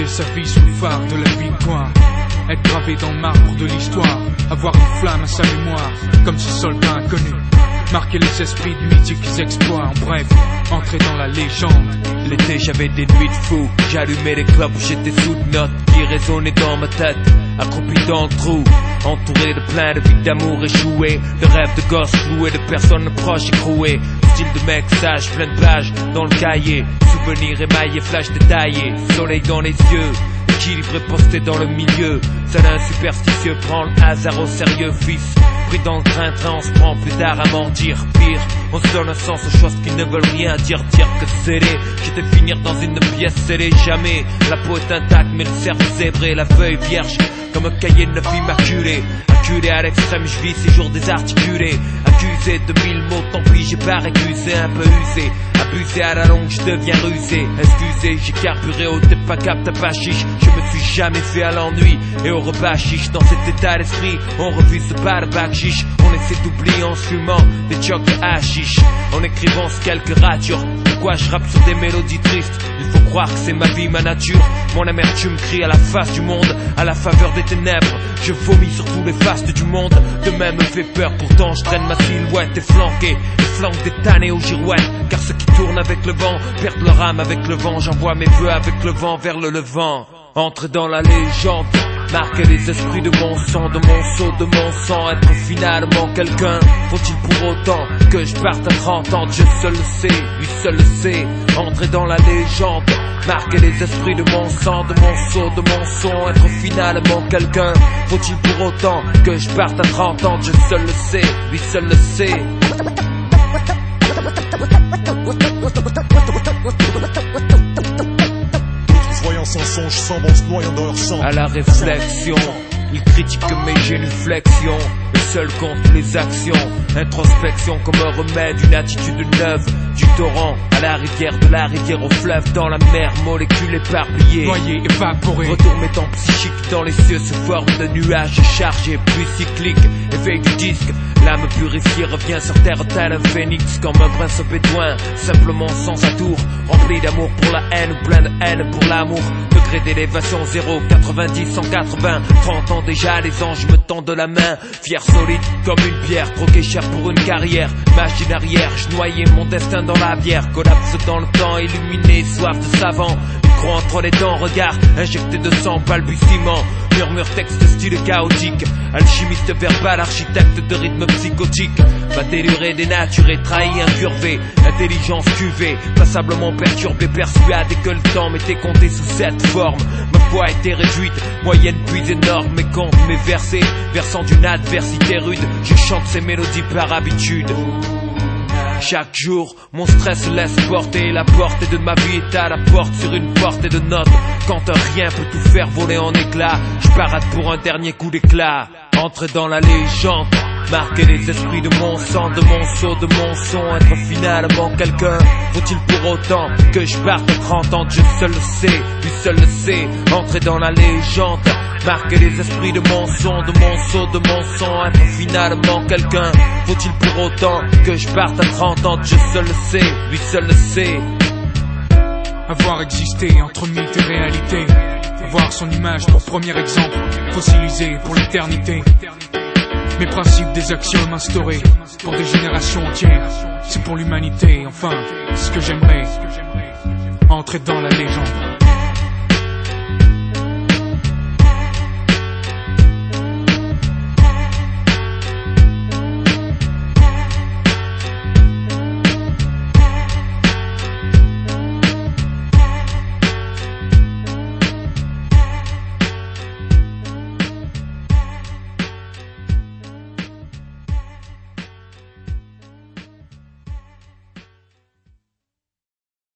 briser sa vie sous le phare de la victoire. Être gravé dans le marbre de l'histoire, avoir une flamme à sa mémoire, comme ce soldat inconnu. Marquer les esprits de mythiques exploits, en bref, entrer dans la légende. L'été j'avais des nuits de fou, j'allumais les clopes, j'étais sous de notes qui résonnaient dans ma tête, accroupi dans le trou, entouré de plein de vies d'amour échouées, de rêves de gosses cloués, de personnes proches écrouées, style de mec sage, plein de pages dans le cahier, souvenirs émaillés, flash détaillés, soleil dans les yeux, équilibré posté dans le milieu, seul un superstitieux prend le hasard au sérieux, fils. Pris dans le train-train, on se prend plus tard à mentir. Pire, on se donne un sens aux choses qui ne veulent rien dire. Dire que scellé, j'étais finir dans une pièce scellée. Jamais, la peau est intacte mais le cerveau zébré, la feuille vierge comme un cahier de 9 immaculé. Acculé à l'extrême, je vis ces jours désarticulés. Accusé de 1000 mots, tant pis, j'ai pas récusé, un peu usé. Abusé à la longue, je deviens rusé. Excusez, j'ai carburé au t'es pas cap, t'as pas chiche. Je me suis jamais fait à l'ennui et au repas chiche. Dans cet état d'esprit, on refuse ce pas de bac chiche. On essaie d'oublier en se fumant des chocs de hashish. En écrivant quelques ratures. Pourquoi je rappe sur des mélodies tristes? Il faut croire que c'est ma vie, ma nature. Mon amertume crie à la face du monde, à la faveur des ténèbres. Je vomis sur tous les fastes du monde. Demain me fait peur, pourtant je traîne ma silhouette efflanquée. Flanque des tannés aux girouettes, car ceux qui tournent avec le vent perdent leur âme avec le vent. J'envoie mes vœux avec le vent vers le levant. Entrer dans la légende, marquer les esprits de mon sang, de mon sceau, de mon sang, être finalement quelqu'un. Faut-il pour autant que je parte à 30 ans? Dieu seul le sait, lui seul le sait. Entrer dans la légende, marquer les esprits de mon sang, de mon sceau, de mon son, être finalement quelqu'un. Faut-il pour autant que je parte à 30 ans? Dieu seul le sait, lui seul le sait. Voyant sans songe, sans bon se noyant dans leur sang. À la réflexion, ils critiquent mes génuflexions. Le seul compte les actions. Introspection comme un remède, une attitude neuve. Du torrent à la rivière, de la rivière au fleuve, dans la mer, molécules éparpillées, Noyé, évaporé. Retour mettant psychique dans les cieux sous forme de nuages chargés, puis cyclique, effet du disque. L'âme purifiée revient sur terre tel un phénix, comme un prince bédouin, simplement sans atour, rempli d'amour pour la haine ou plein de haine pour l'amour. Degré d'élévation 0, 90, 180, 30 ans déjà, les anges me tendent la main, fier solide comme une pierre, troqué cher pour une carrière, machine arrière, je noyais mon destin dans la bière, collapse dans le temps, illuminé, soif de savant, micro entre les dents, regard injecté de sang, balbutiement, murmure texte style chaotique, alchimiste verbal, architecte de rythme psychotique, ma délurée dénaturée, trahi, incurvé, intelligence cuvée, passablement perturbée, persuadée que le temps m'était compté sous cette forme, ma foi était réduite, moyenne puis énorme, mes comptes, mes versets, versant d'une adversité rude, je chante ces mélodies par habitude. Chaque jour, mon stress laisse porter, la portée de ma vie est à la porte sur une portée de notes. Quand un rien peut tout faire voler en éclats, je parade pour un dernier coup d'éclat. Entrer dans la légende, marquer les esprits de mon sang, de mon sceau, de mon son, être finalement quelqu'un. Faut-il pour autant que je parte à 30 ans? Dieu seul le sait, lui seul le sait. Entrer dans la légende, marquer les esprits de mon son, de mon sceau, de mon son, être finalement quelqu'un. Faut-il pour autant que je parte à 30 ans? Dieu seul le sait, lui seul le sait. Avoir existé entre mythe et réalité, avoir son image pour premier exemple, fossilisé pour l'éternité. Mes principes des axiomes instaurés pour des générations entières, c'est pour l'humanité, enfin, c'est ce que j'aimerais. Entrer dans la légende.